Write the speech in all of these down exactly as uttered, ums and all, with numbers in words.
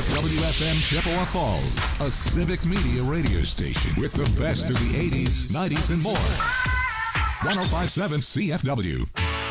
F W F M Chippewa Falls, a civic media radio station with the best of the eighties, nineties, and more. one oh five point seven C F W.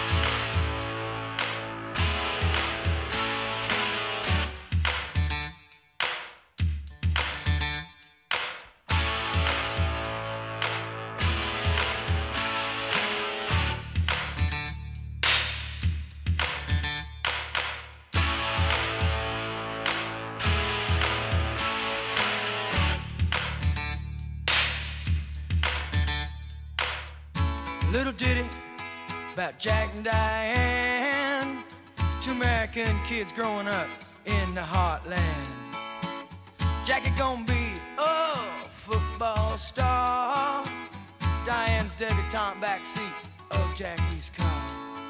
Little ditty about Jack and Diane, two American kids growing up in the heartland. Jackie gonna be a football star, Diane's debutante backseat of Jackie's car.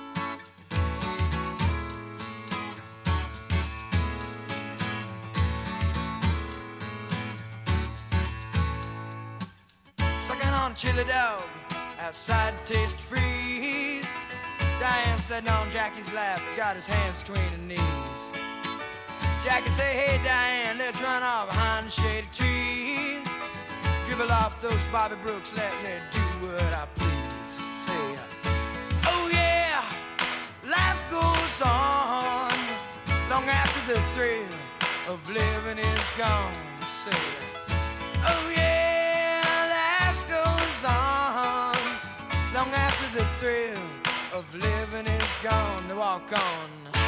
Sucking on chili dog outside Taste Freeze, Diane sitting on Jackie's lap, got his hands between her knees. Jackie say, hey Diane, let's run off behind the shady trees, dribble off those Bobby Brooks, let me do what I please. Say, oh yeah, life goes on long after the thrill of living is gone. Say, oh yeah, long after the thrill of living is gone, to walk on.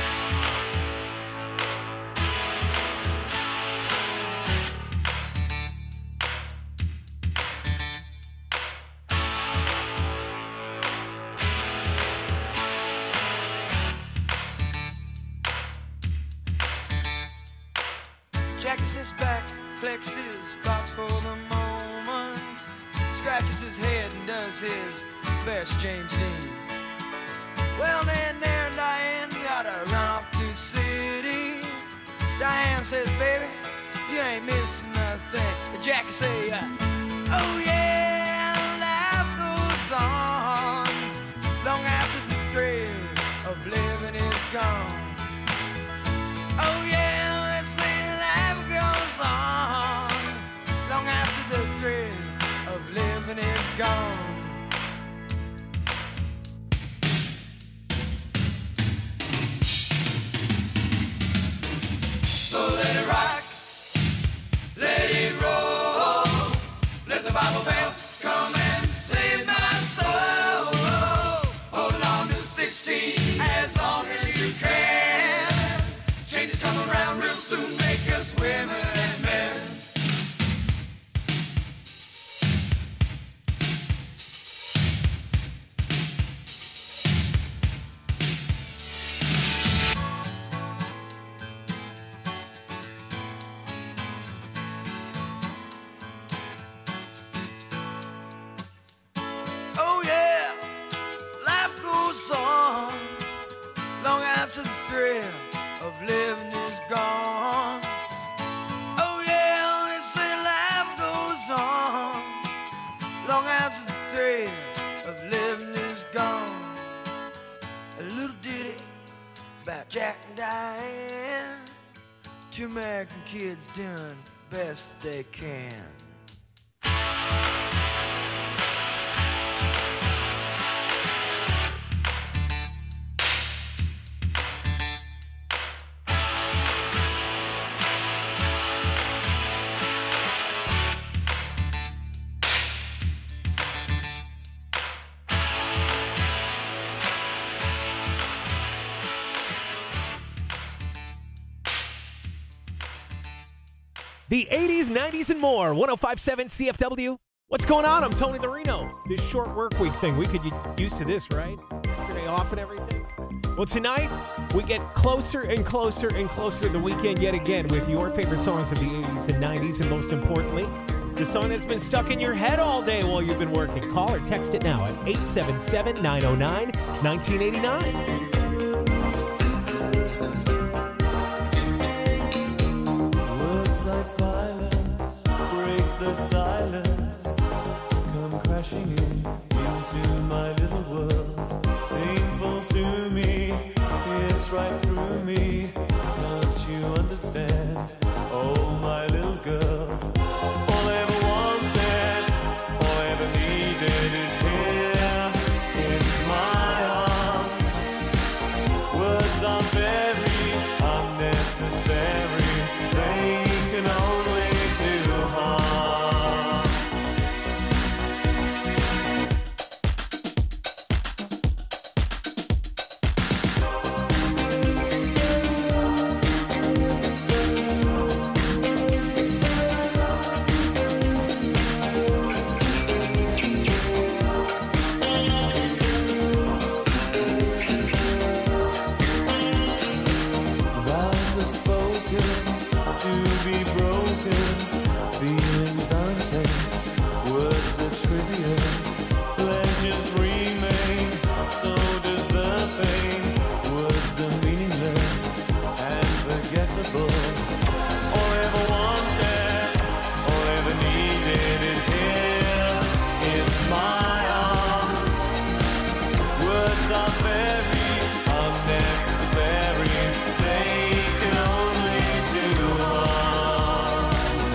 Jackie sits back, collects his thoughts for the moment, scratches his head and does his best James Dean. Well, then there and Diane gotta run off to the city. Diane says, baby, you ain't missing nothing. But Jackie say, uh, oh yeah, life goes on long after the thrill of living is gone. Oh yeah, they say life goes on long after the thrill of living is gone. So let it rock, let it roll, let the Bible belt come and save my soul. Hold on to sixteen as long as you can. Changes come around real soon, make us women and men. Jack and Diane, two American kids doing best they can. The eighties, nineties, and more. one oh five point seven C F W. What's going on? I'm Tony the Reno. This short work week thing, we could get used to this, right? Yesterday off and everything. Well, tonight, we get closer and closer and closer to the weekend yet again with your favorite songs of the eighties and nineties, and most importantly, the song that's been stuck in your head all day while you've been working. Call or text it now at eight seven seven, nine oh nine, nineteen eighty-nine. Like violence, break the silence, come crashing in into my little world, painful to me, it's right through me, don't you understand? are very unnecessary. They can only do harm. Vows are spoken to be broken. Feelings are intense, words are trivial. Pleasures remain, so does the pain. Words are meaningless and forgettable. All I ever wanted, all I ever needed is here in my arms. Words are very unnecessary. They can only do harm.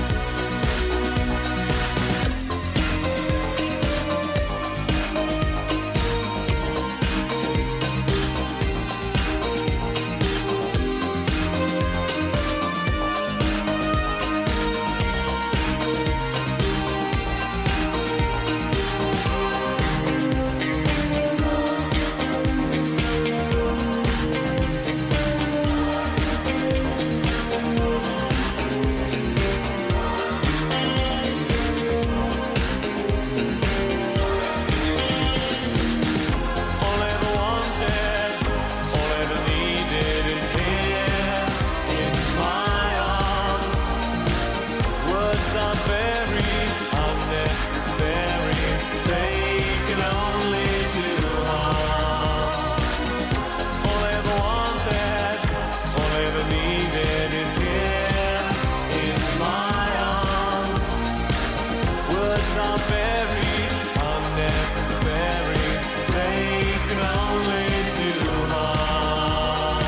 All I ever wanted, all I ever needed is here in my arms. Words are very unnecessary. They can only do harm. All I ever wanted, all I ever needed is here in my arms. Words are very unnecessary. They can only do harm.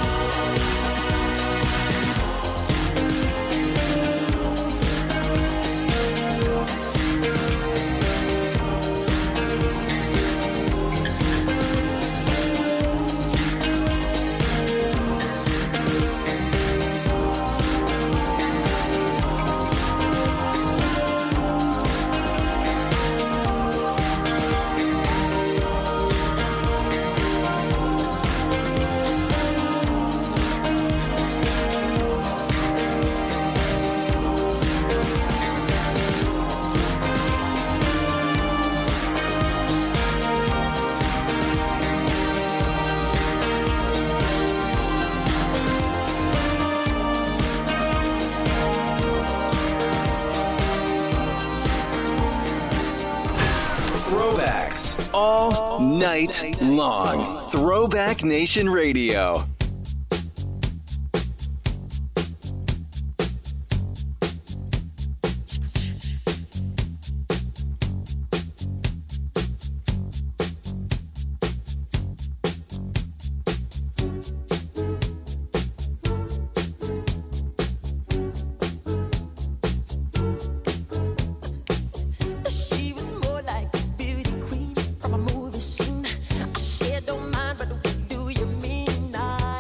Throwbacks all night long. Throwback Nation Radio. She was more like a beauty queen from a movie scene. I said, don't mind, but what do you mean? I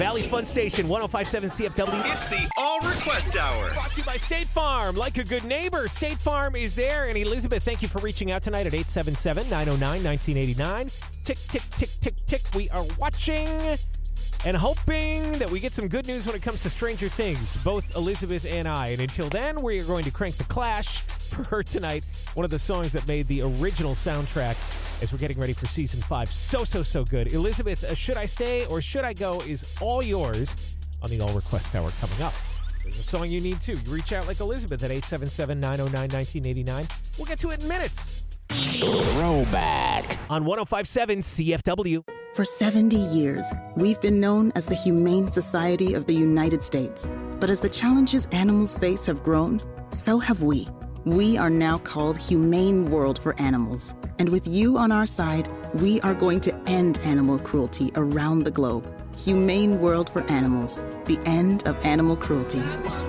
Valley's Fun Station, one oh five point seven C F W. It's the All Request Hour. Brought to you by State Farm. Like a good neighbor, State Farm is there. And Elizabeth, thank you for reaching out tonight at eight seven seven, nine oh nine, nineteen eighty-nine. Tick, tick, tick, tick, tick. We are watching and hoping that we get some good news when it comes to Stranger Things, both Elizabeth and I. And until then, we are going to crank the Clash for her tonight, one of the songs that made the original soundtrack as we're getting ready for season five. So, so, so good. Elizabeth, uh, Should I Stay or Should I Go is all yours on the All Request Hour coming up. There's a song you need too. You reach out like Elizabeth at eight seven seven, nine oh nine, nineteen eighty-nine. We'll get to it in minutes. Throwback on one oh five point seven C F W. For seventy years, we've been known as the Humane Society of the United States. But as the challenges animals face have grown, so have we. We are now called Humane World for Animals. And with you on our side, we are going to end animal cruelty around the globe. Humane World for Animals. The end of animal cruelty.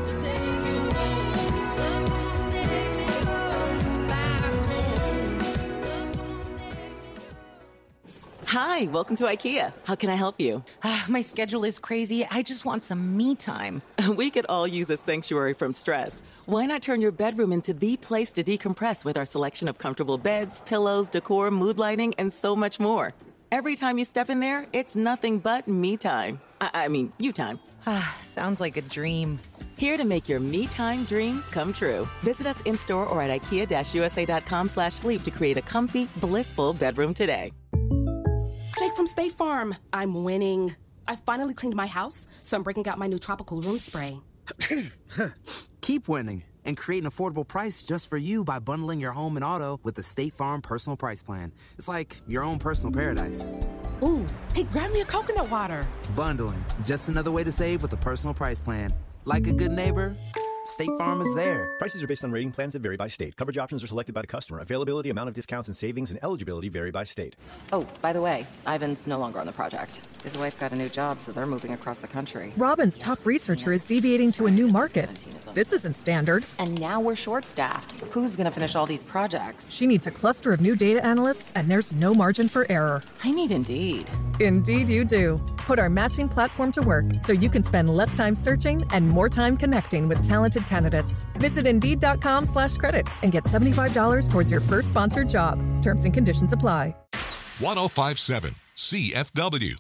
Hi, welcome to IKEA. How can I help you? Uh, my schedule is crazy. I just want some me time. We could all use a sanctuary from stress. Why not turn your bedroom into the place to decompress with our selection of comfortable beds, pillows, decor, mood lighting, and so much more? Every time you step in there, it's nothing but me time. I, I mean, you time. Ah, sounds like a dream. Here to make your me time dreams come true. Visit us in-store or at ikea-usa.com slash sleep to create a comfy, blissful bedroom today. Jake from State Farm. I'm winning. I finally cleaned my house, so I'm breaking out my new tropical room spray. Keep winning and create an affordable price just for you by bundling your home and auto with the State Farm Personal Price Plan. It's like your own personal paradise. Ooh, hey, grab me a coconut water. Bundling, just another way to save with a personal price plan. Like a good neighbor, State Farm is there. Prices are based on rating plans that vary by state. Coverage options are selected by the customer. Availability, amount of discounts and savings, and eligibility vary by state. Oh, by the way, Ivan's no longer on the project. His wife got a new job, so they're moving across the country. Robin's top researcher is deviating to a new market. This isn't standard. And now we're short-staffed. Who's going to finish all these projects? She needs a cluster of new data analysts, and there's no margin for error. I need Indeed. Indeed you do. Put our matching platform to work so you can spend less time searching and more time connecting with talented candidates. Visit Indeed.com slash credit and get seventy-five dollars towards your first sponsored job. Terms and conditions apply. one oh five point seven C F W.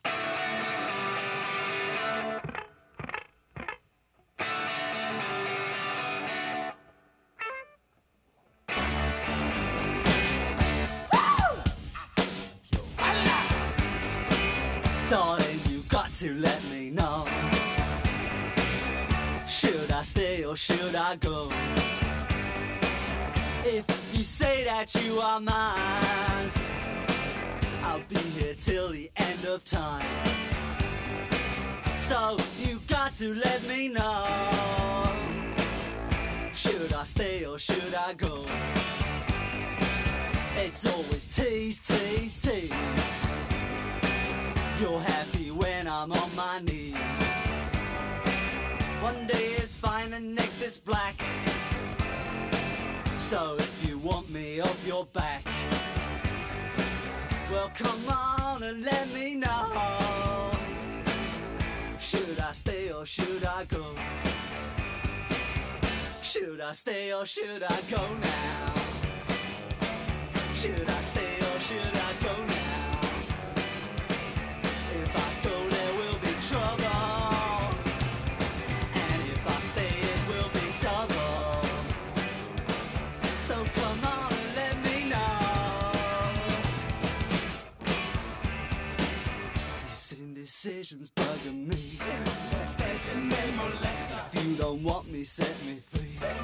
Darling, you got to let me know. Should I stay or should I go? If you say that you are mine, I'll be here till the end of time. So you got to let me know. Should I stay or should I go? It's always tease, tease, tease. You're happy when I'm on my knees. One day is fine and next is black. So if you want me off your back, well come on and let me know. Should I stay or should I go? Should I stay or should I go now? Should I stay or should I go now? If I go there will be trouble, and if I stay it will be double. So come on and let me know. This indecision's bugging me. If you don't want me, set me free.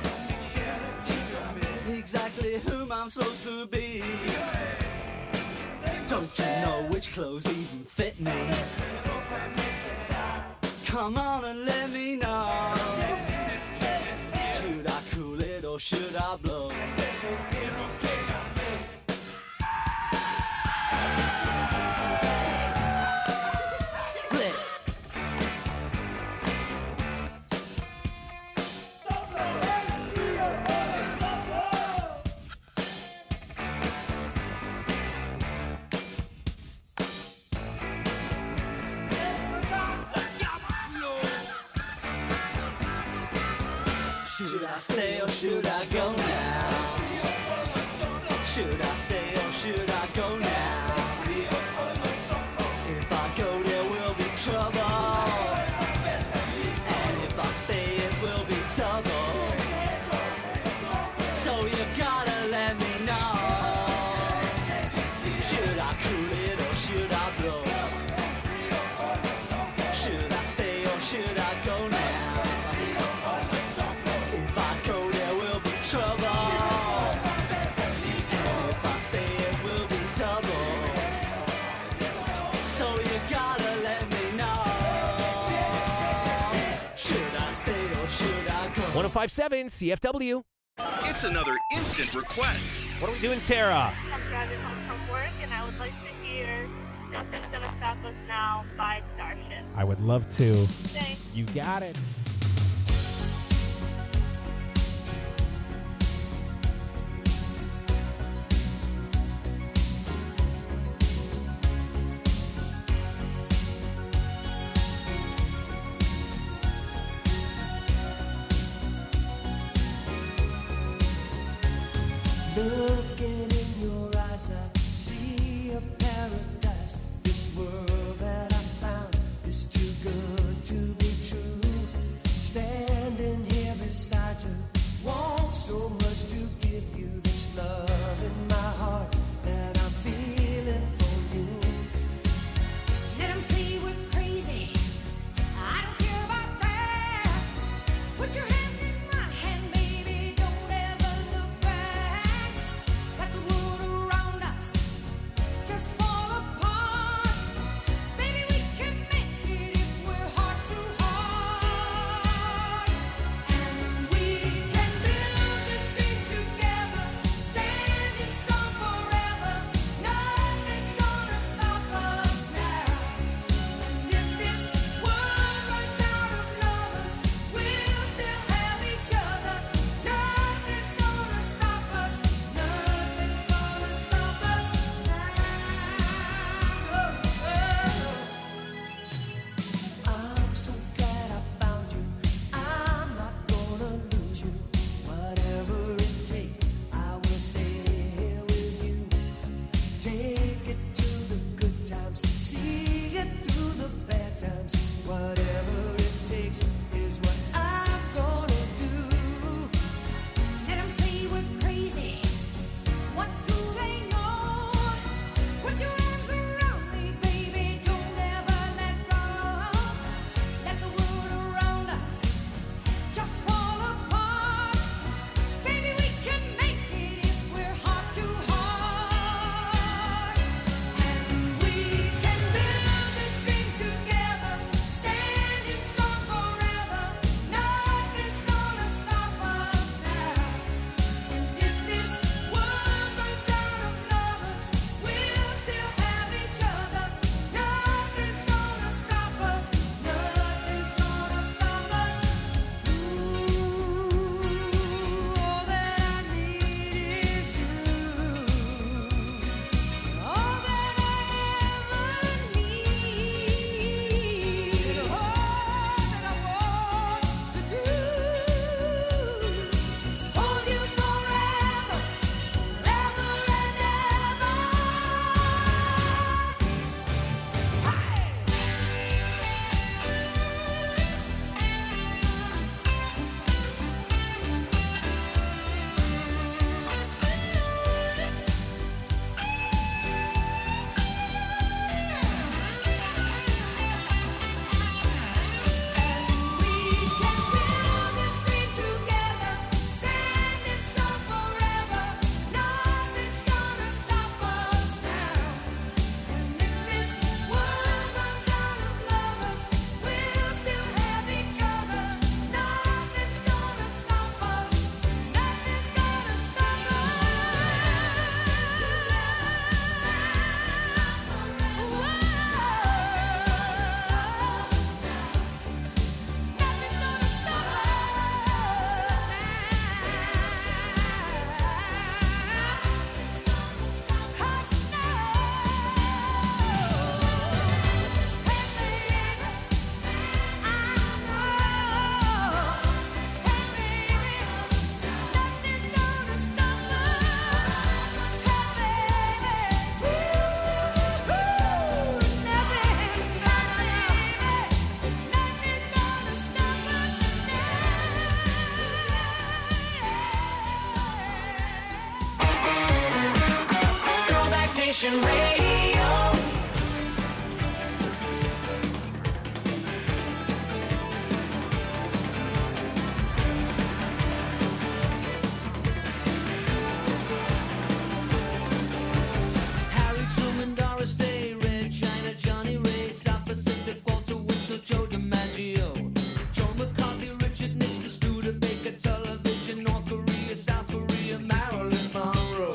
Exactly whom I'm supposed to be. Don't you know which clothes even fit me? Come on and let me know. Should I cool it or should I blow? Split. I stay or should I go now? Should I stay or should I go now? If I go there will be trouble, and if I stay it will be double. So you gotta let me know. Should I cool it or should I blow? Should I stay or should I go now? If I go there will be trouble, and if I stay it will be double. So you gotta let me know. Should I stay or should I go? one oh five point seven C F W. It's another instant request. What are we doing, Tara? I'm driving home from work, and I would like to hear Nothing's Gonna Stop Us Now by Starship. I would love to. Thanks. You got it. Looking in your eyes, I see a paradise. This world that I found is too good to be true. Standing here beside you, want so much to give you this love in my heart that I'm feeling for you. Let 'em say we're crazy. I don't care about that. Put your hand in my hand, baby. Don't ever look back. Let the world around us just fall apart. Baby, we can make it if we're heart to heart. Nation Radio. Harry Truman, Doris Day, Red China, Johnny Ray, South Pacific, Walter Winchell, Joe DiMaggio, Joe McCarthy, Richard Nixon, Studebaker, Television, North Korea, South Korea, Marilyn Monroe.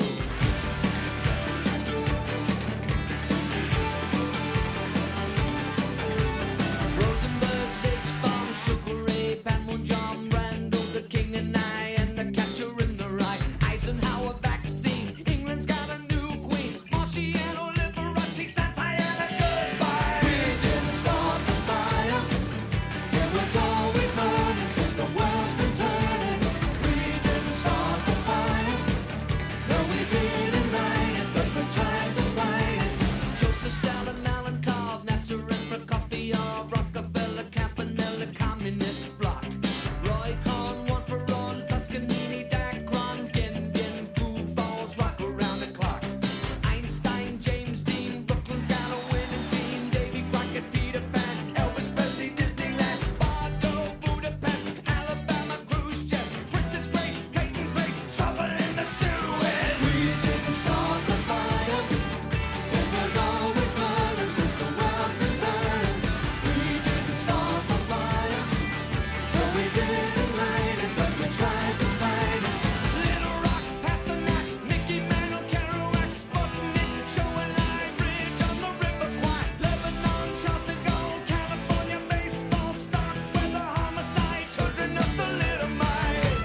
Rosenberg, H-Bomb, Sugar Ray, Panmunjom, Randall, the King and I, and the Catcher in the Rye, Eisenhower vaccine, England's got a new queen, Marciano, Liberace, Santana, goodbye. We didn't start the fire, it was always burning since the world's been turning. We didn't start the fire, no we didn't light it, but we tried to fight it. Joseph Stalin, Alan Cobb, Nasser and Prokofiev, Rockefeller, Campanella, Communist Bloc, Roy Cohn, Juan Perón, Toscanini, Dacron, Gendon, Food Falls, rock around the clock. Einstein, James Dean, Brooklyn's got a winning team, Davy Crockett, Peter Pan, Elvis Presley, Disneyland, Bordeaux, Budapest, Alabama, Khrushchev, Princess Grace, Peyton Place, trouble in the Suez. We didn't start the fire, it was always burning since the world's been turning. We didn't start the fire, no we didn't light it, but we tried to fight it. Little Rock, Pasternak, Mickey Mantle, Kerouac, Sputnik, Joe and I, Bridge on the River Kwai, Lebanon, Charles de Gaulle, California, baseball, stock, weather, homicide, children of the little Mike.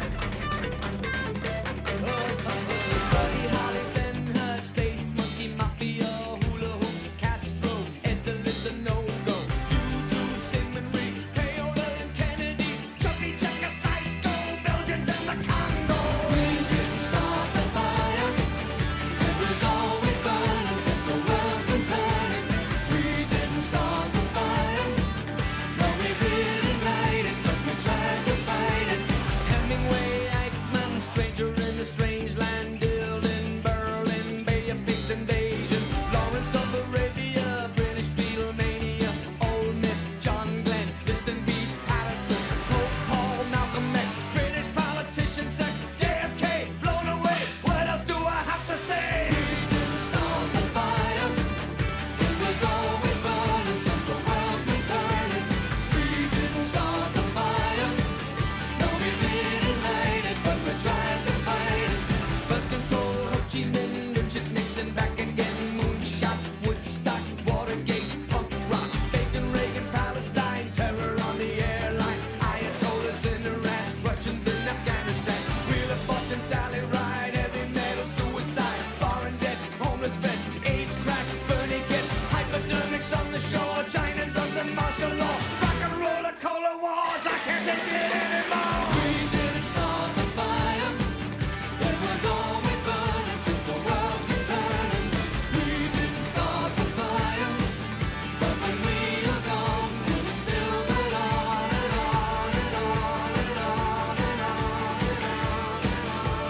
Buddy Holly, Ben Hur, Space Monkey, Mafia, Hula Hoops, Castro, Edson, a no-go. U two, Sigmund Reed, Paola and Kennedy, Chucky, Checker, Psycho, Belgians and the Congo. We didn't start the fire, it was always burning since the world's been turning. We didn't start the fire, no we didn't light it, but we tried to fight it. Hemingway, Eichmann, Stranger in the Strange Land, Dylan, Berlin, Bay of Pigs invasion, Lawrence of Arabia, British Beatlemania, Ole Miss, John Glenn, Liston Beats, Patterson, Pope Paul, Malcolm X, British politician, sex, J F K, blown away. What else do I have to say? We didn't start the fire, it was always burning since the world's been turning. We didn't start the fire, no we didn't light it, but we tried to fight it. But control, Ho Chi Minh, Richard Nixon, back again, Moonshot, Woodstock, Watergate, punk rock, Bacon, Reagan, Palestine, terror on the airline, Ayatollahs in Iran, Russians in Afghanistan, Wheel of Fortune, Sally Ride, heavy metal, suicide, foreign debts, homeless vets, AIDS, crack, Bernie gets, hypodermics on the shore, China's under martial law, rock and roller, cola wars, I can't take it anymore. We didn't start the fire, it was always burning since the world's been turning. We didn't start the fire, but when we are gone, it will still burn on and on and on and on and on and on and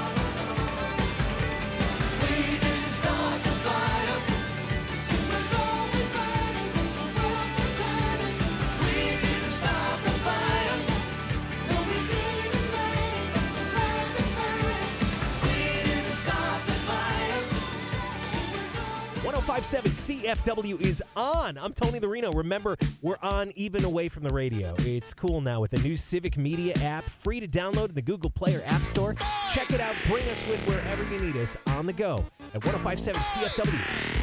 on. We didn't start the fire, it was always burning since the world's been turning. We didn't start the fire, no we didn't light it, but we tried to fight it. We didn't start the fire. ten fifty-seven C F W is on. I'm Tony the Reno. Remember, we're on even away from the radio. It's cool now with the new Civic Media app, free to download in the Google Play or App Store. Check it out. Bring us with wherever you need us on the go at ten fifty-seven C F W.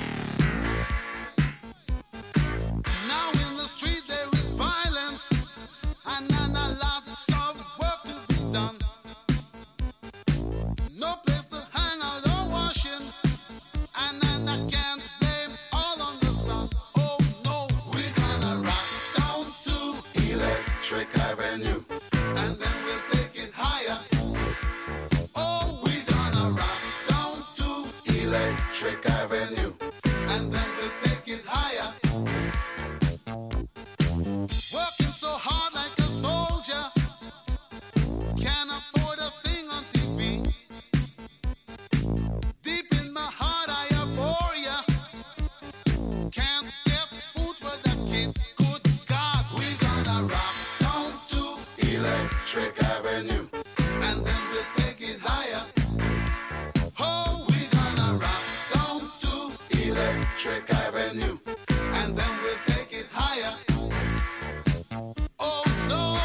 Now in the street there is violence, and then a lots of work to be done. No place to hang out or washing, and then I can't blame all on the sun. Oh no, we're gonna rock down to Electric Avenue, and then we'll take it higher. Oh, we're gonna rock down to Electric Avenue, and then we'll take it higher. Working so hard like a soldier, can't afford a thing on T V. Deep in my heart I abhor ya, Electric Avenue. And then we'll take it higher. Oh, we're gonna rock down to Electric Avenue. And then we'll take it higher. Oh no.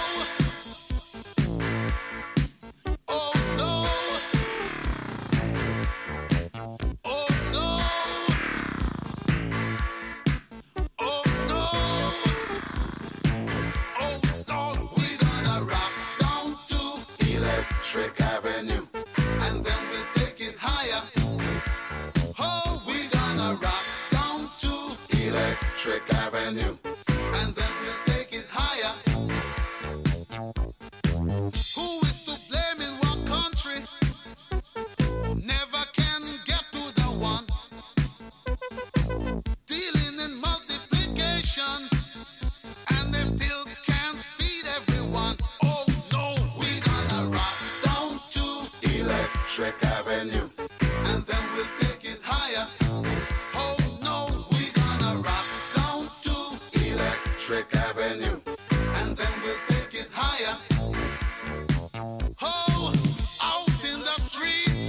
Oh no. Oh no. Oh no. Oh no. We're gonna rock down to Electric Avenue. And then we'll take it higher. Oh, we're gonna rock down to Electric Avenue. And then we'll take it higher. Who is to blame in what country? Never can get to the one. Dealing in multiplication. And they still can't feed everyone. Oh no, we're gonna rock down to Electric Avenue. And then we'll take it higher. Oh no, we're gonna rock down to Electric Avenue. And then we'll take it higher. Oh, out in the street.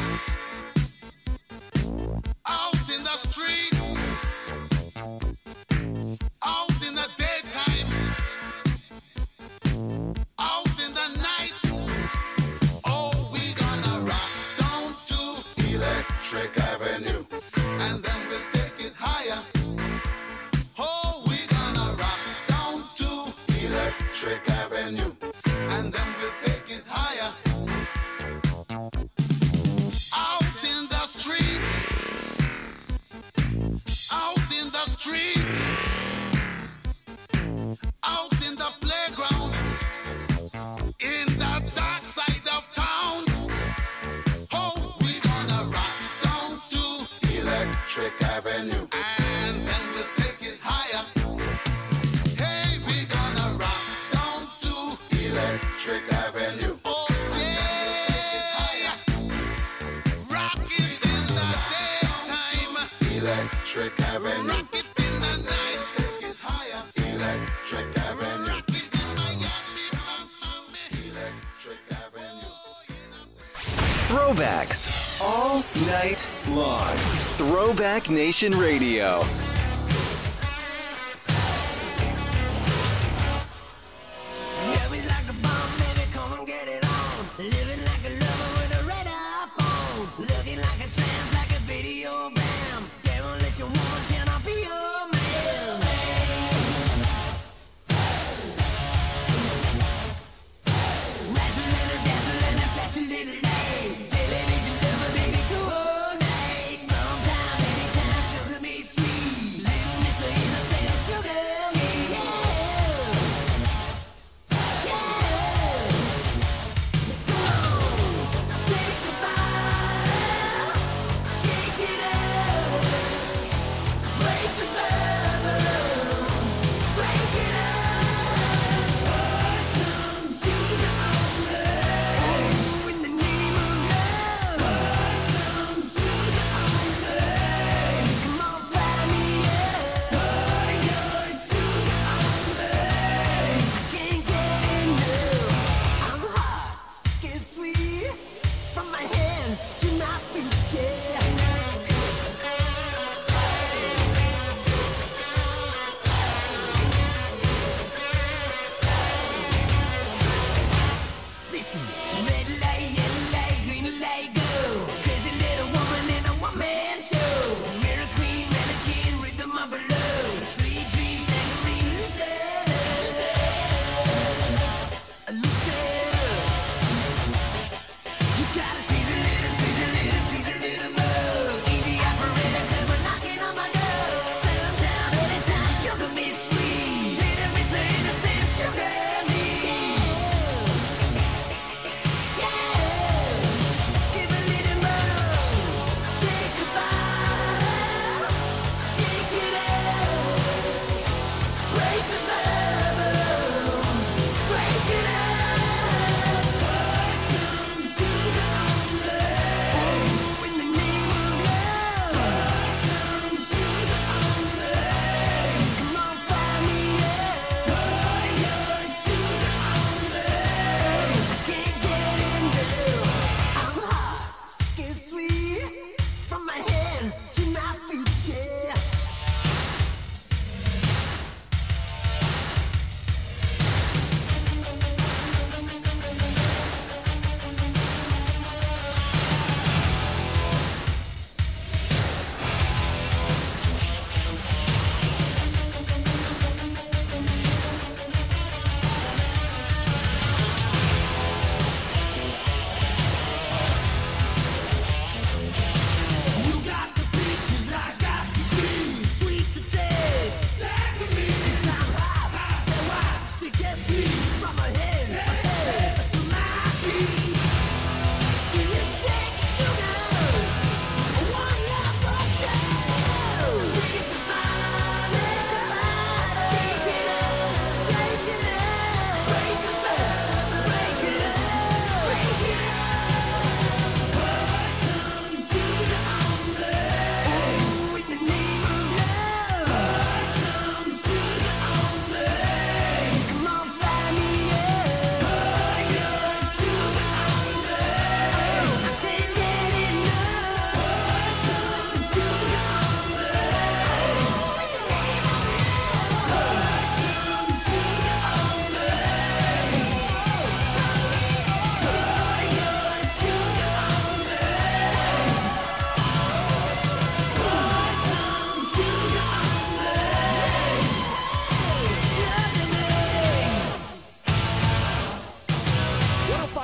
Out in the street. Out in the daytime. Out in the night. Oh, we gonna rock down to Electric Avenue. And then we'll take it higher. Oh, we gonna rock down to Electric Avenue. And then we'll take it higher. Out in the street. Out in the street. Out in the playground. In the dark side of town. Oh, we gonna rock down to Electric Avenue. And then we'll take it higher. Hey, we gonna rock down to Electric Avenue. Oh yeah. Rock it in the daytime. Electric Avenue. Rock it in the night. Take it higher. Electric Avenue. Rock it in Miami. Electric Avenue. Throwbacks all night long. Throwback Nation Radio. Love like a bomb, baby, come and get it on. Living like a lover with a radar phone. Looking like a tramp, like a video bam. Demolition woman, can I be your man? Wrestling and dazzling and flashing little light. Television lover, baby, cool night. Sometime, anytime, sugar me sweet.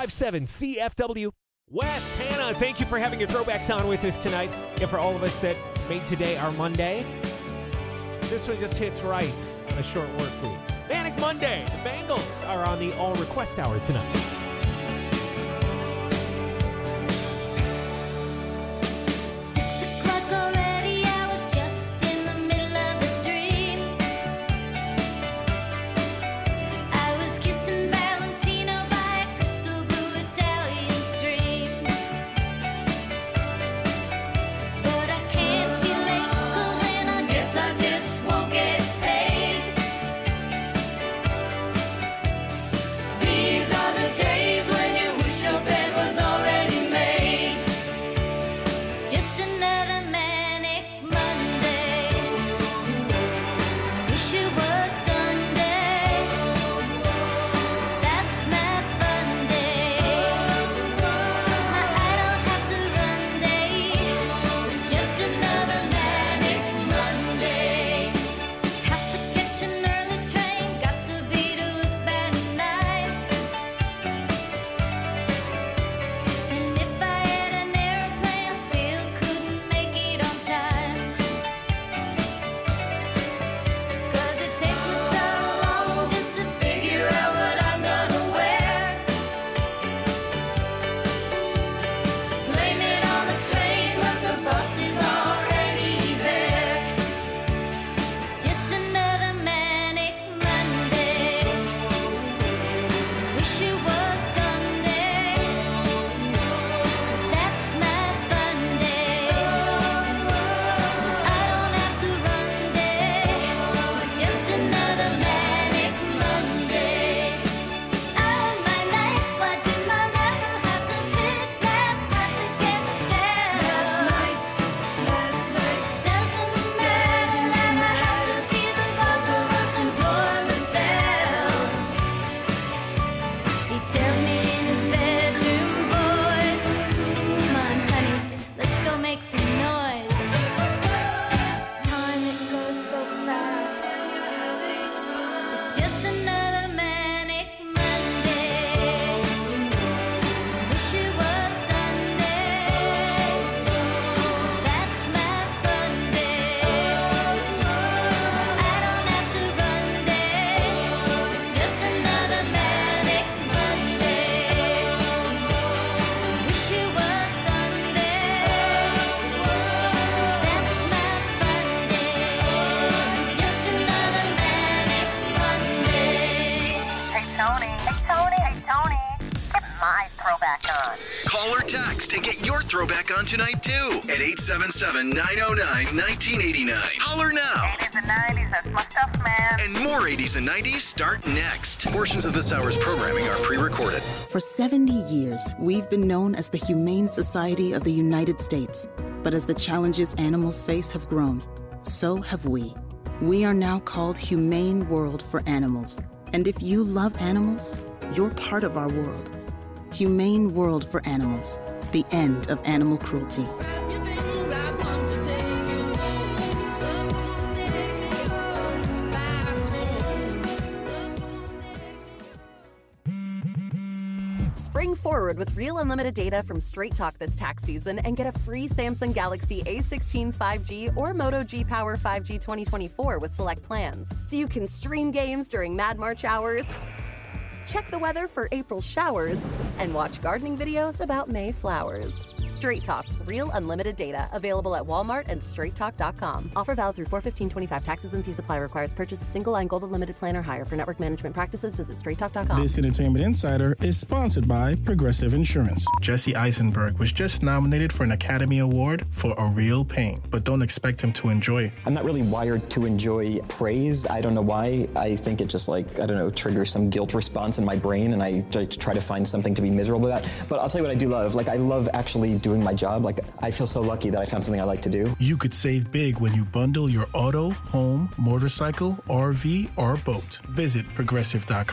five seven C F W. Wes, Hannah, thank you for having your throwbacks on with us tonight. And for all of us that made today our Monday, this one just hits right on a short work week. Manic Monday. The Bengals are on the All Request Hour tonight. These are the days when you wish your bed was already made. It's just another manic Monday. Wish it was Sunday. That's my fun day. I don't have to run day. It's just another manic Monday. Have to catch an early train. Got to be to it by nine. And if I had an airplane, still couldn't make it on time. 'Cause it takes me so long just to figure out what I'm gonna wear. Blame it on the train, but the bus is already there. It's just another manic Monday. Wish it was Sunday. 'Cause that's my fun day. I don't have to run day. It's just another manic Monday. All my nights, why did I never have to pick last night to get down? Last night, doesn't matter that I have to feed the both of us and promise down. He tells me in his bedroom voice, come on, honey, let's go make some noise. Time, it goes so fast. It's just another manic Monday. Wish it was Sunday. That's my fun day. I don't have to run day. It's just another manic Monday. Wish it was Sunday. That's my fun day. It's just another manic Monday. Hey, Tony. Hey, Tony. Hey, Tony. Get my throwback on. Call or text and get your throwback on tonight, too, at eight seven seven, nine oh nine, one nine eight nine. Holler now. eighties and nineties, that's my stuff, man. And more eighties and nineties start next. Portions of this hour's programming are pre-recorded. For seventy years, we've been known as the Humane Society of the United States. But as the challenges animals face have grown, so have we. We are now called Humane World for Animals. And if you love animals, you're part of our world. Humane World for Animals. The end of animal cruelty. Spring forward with real unlimited data from Straight Talk this tax season and get a free Samsung Galaxy A sixteen five G or Moto G Power five G twenty twenty-four with select plans. So you can stream games during Mad March hours, check the weather for April showers, and watch gardening videos about May flowers. Straight Talk, real unlimited data. Available at Walmart and straight talk dot com. Offer valid through four fifteen twenty-five. Taxes and fees apply. Requires purchase of single line gold unlimited plan or higher. For network management practices, visit straight talk dot com. This Entertainment Insider is sponsored by Progressive Insurance. Jesse Eisenberg was just nominated for an Academy Award for A Real Pain, but don't expect him to enjoy it. I'm not really wired to enjoy praise. I don't know why. I think it just like, I don't know, triggers some guilt response in my brain, and I try to find something to be miserable about. But I'll tell you what I do love. Like, I love actually doing my job. Like, I feel so lucky that I found something I like to do. You could save big when you bundle your auto, home, motorcycle, R V, or boat. Visit progressive dot com.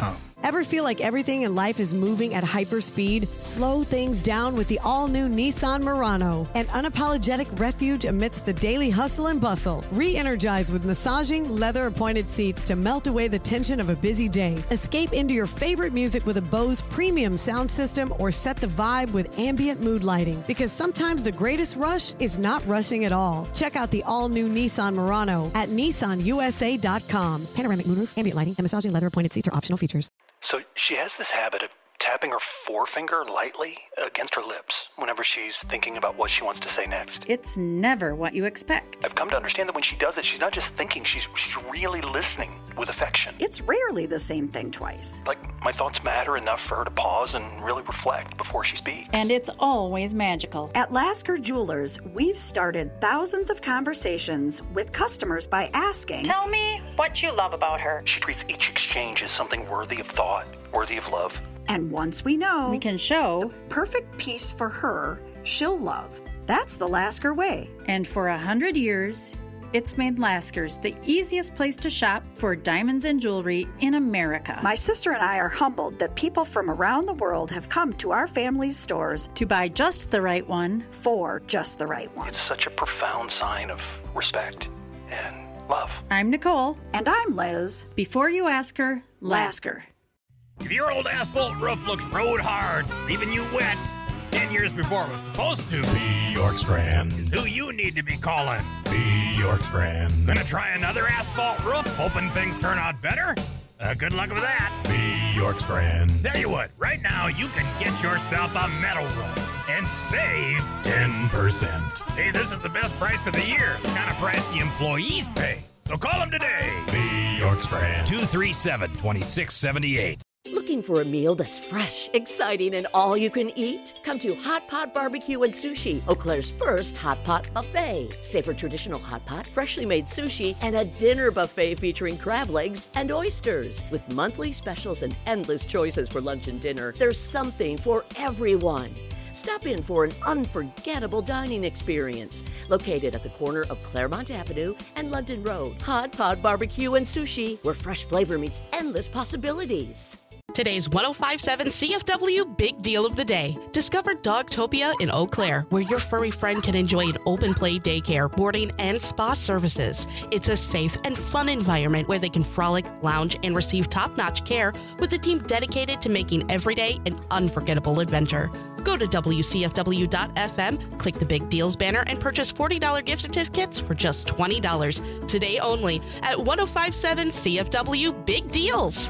Ever feel like everything in life is moving at hyperspeed? Slow things down with the all-new Nissan Murano, an unapologetic refuge amidst the daily hustle and bustle. Re-energize with massaging, leather-appointed seats to melt away the tension of a busy day. Escape into your favorite music with a Bose premium sound system or set the vibe with ambient mood lighting. Because sometimes the greatest rush is not rushing at all. Check out the all-new Nissan Murano at nissan u s a dot com. Panoramic moonroof, ambient lighting, and massaging leather-appointed seats are optional features. So she has this habit of tapping her forefinger lightly against her lips whenever she's thinking about what she wants to say next. It's never what you expect. I've come to understand that when she does it, she's not just thinking, she's she's really listening with affection. It's rarely the same thing twice. Like, my thoughts matter enough for her to pause and really reflect before she speaks. And it's always magical. At Lasker Jewelers, we've started thousands of conversations with customers by asking, Tell me what you love about her. She treats each exchange as something worthy of thought, worthy of love. And once we know, we can show the perfect piece for her, she'll love. That's the Lasker way. And for a hundred years, it's made Lasker's the easiest place to shop for diamonds and jewelry in America. My sister and I are humbled that people from around the world have come to our family's stores to buy just the right one for just the right one. It's such a profound sign of respect and love. I'm Nicole. And I'm Liz. Before you ask her, Lasker. If your old asphalt roof looks road hard, leaving you wet ten years before it was supposed to, B. York Strand is who you need to be calling. B. York Strand. Gonna try another asphalt roof, hoping things turn out better? Uh, good luck with that. B. York Strand. Tell you what, right now you can get yourself a metal roof and save ten percent. Hey, this is the best price of the year, the kind of price the employees pay. So call them today. B. York Strand. two three seven, two six seven eight. Looking for a meal that's fresh, exciting, and all you can eat? Come to Hot Pot Barbecue and Sushi, Eau Claire's first hot pot buffet. Savor traditional hot pot, freshly made sushi, and a dinner buffet featuring crab legs and oysters. With monthly specials and endless choices for lunch and dinner, there's something for everyone. Stop in for an unforgettable dining experience. Located at the corner of Claremont Avenue and London Road. Hot Pot Barbecue and Sushi, where fresh flavor meets endless possibilities. Today's one oh five point seven C F W Big Deal of the Day. Discover Dogtopia in Eau Claire, where your furry friend can enjoy an open play daycare, boarding, and spa services. It's a safe and fun environment where they can frolic, lounge, and receive top-notch care with a team dedicated to making every day an unforgettable adventure. Go to W C F W dot F M, click the Big Deals banner, and purchase forty dollars gift certificates for just twenty dollars. Today only at one oh five point seven C F W Big Deals.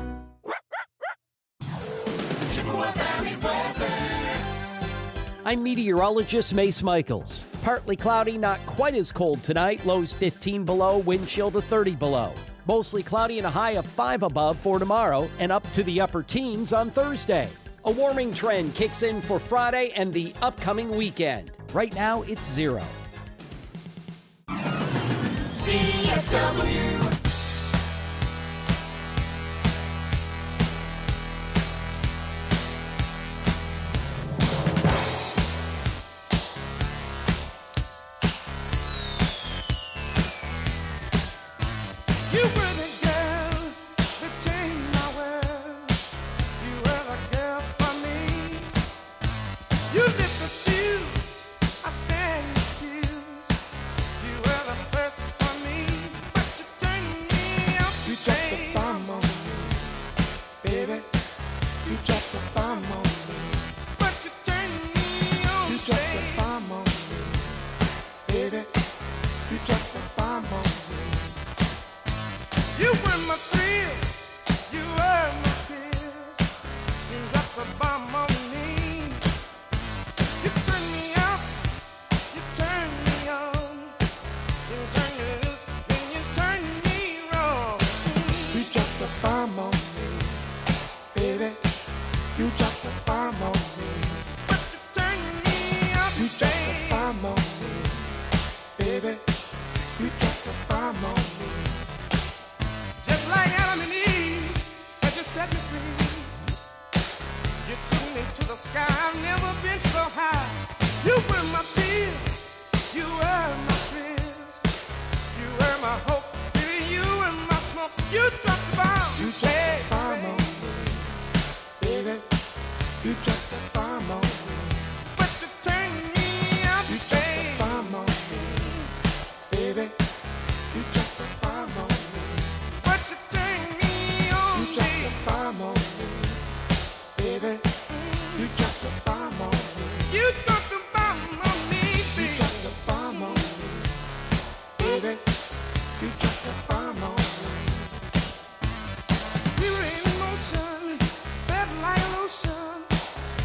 I'm meteorologist Mace Michaels. Partly cloudy, not quite as cold tonight. Lows fifteen below, wind chill to thirty below. Mostly cloudy and a high of five above for tomorrow and up to the upper teens on Thursday. A warming trend kicks in for Friday and the upcoming weekend. Right now, it's zero. C F W. You dropped the bomb on me. But you turn me up, you dropped the bomb on me. Baby, you dropped the bomb on me. But you turn me on, you dropped the bomb on me. Baby, you dropped the bomb on me. You dropped the bomb on me, baby. You dropped the bomb on me. Baby, you dropped the bomb on me. You were in motion, felt like lotion.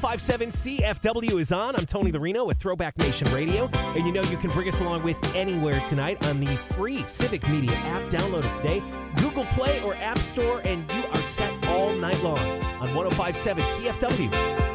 five seven C F W is on. I'm Tony the Reno with Throwback Nation Radio. And you know you can bring us along with anywhere tonight on the free Civic Media app. Download it today. Google Play or App Store, and you are set all night long on one oh five seven C F W.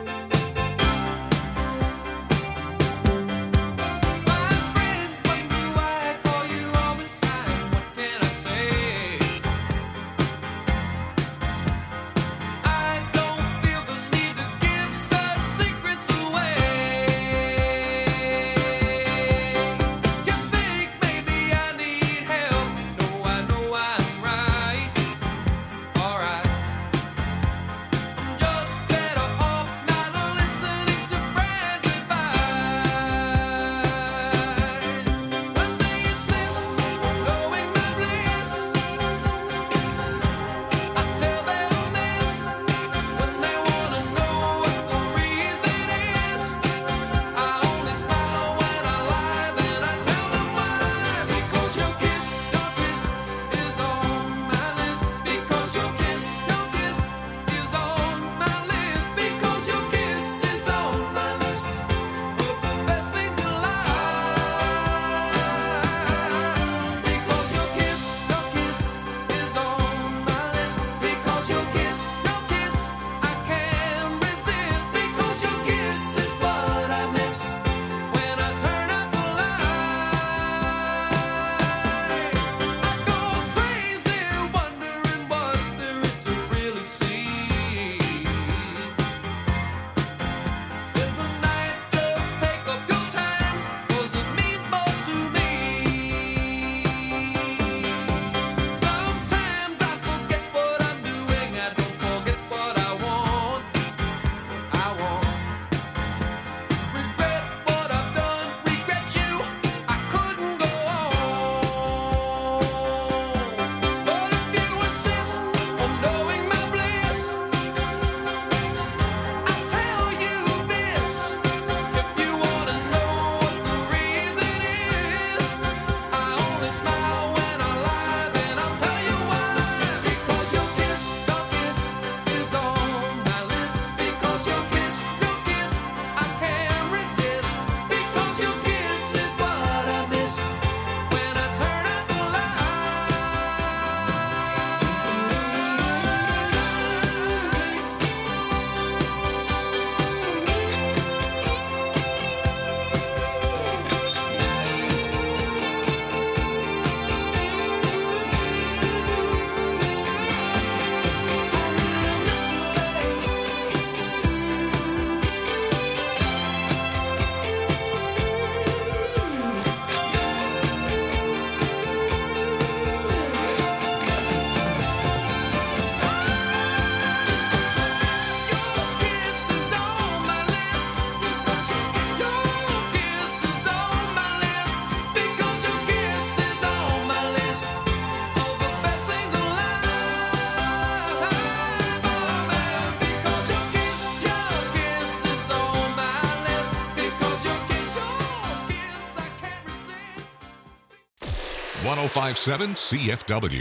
one oh five point seven C F W.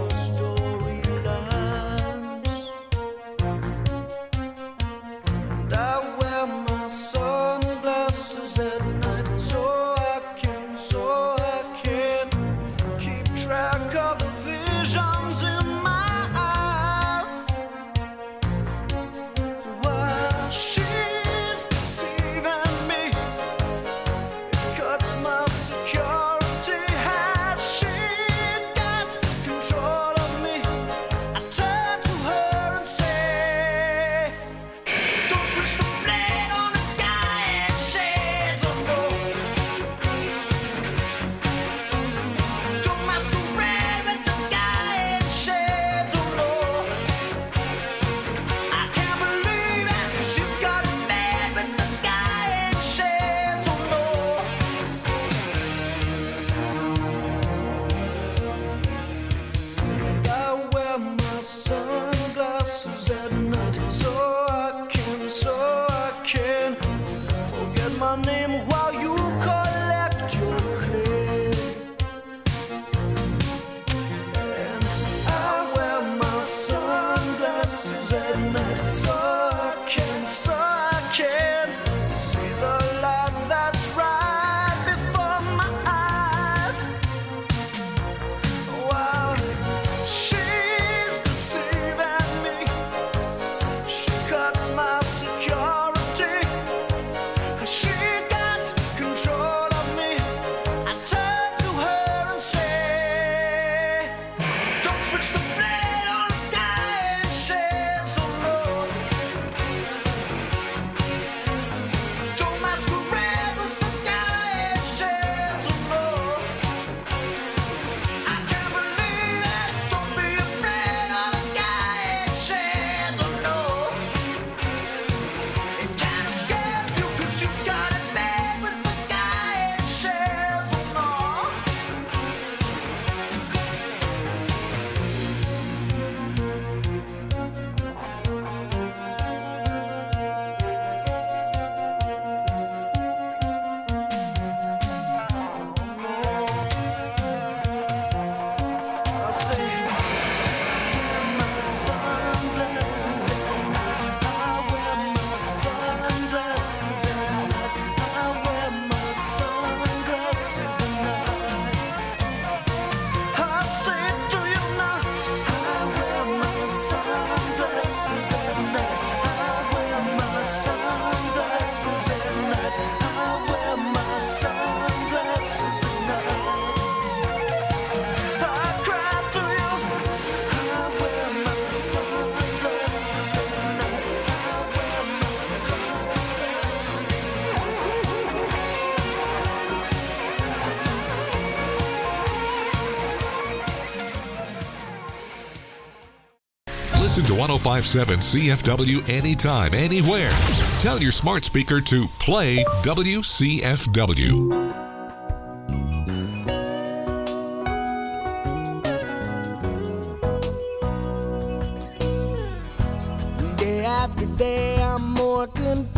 And was my security. She got control of me. I turned to her and said, don't switch the blade on the guy and shed some blood. Don't masquerade with the guy and shed some blood. I can't believe it. Don't be afraid of the guy and shed some blood. It can't escape you 'cause you got it made with the guy and shed some blood. I say, wear my sunglasses at night. I wear my sunglasses at night. I wear my sunglasses at night. I say it to you now. I wear my sunglasses at night. I wear my sunglasses at night. I wear my sunglasses at night. I cry to you. I wear my sunglasses at night. I wear my Listen to one oh five point seven C F W anytime, anywhere. Tell your smart speaker to play W C F W. Day after day, I'm more confused.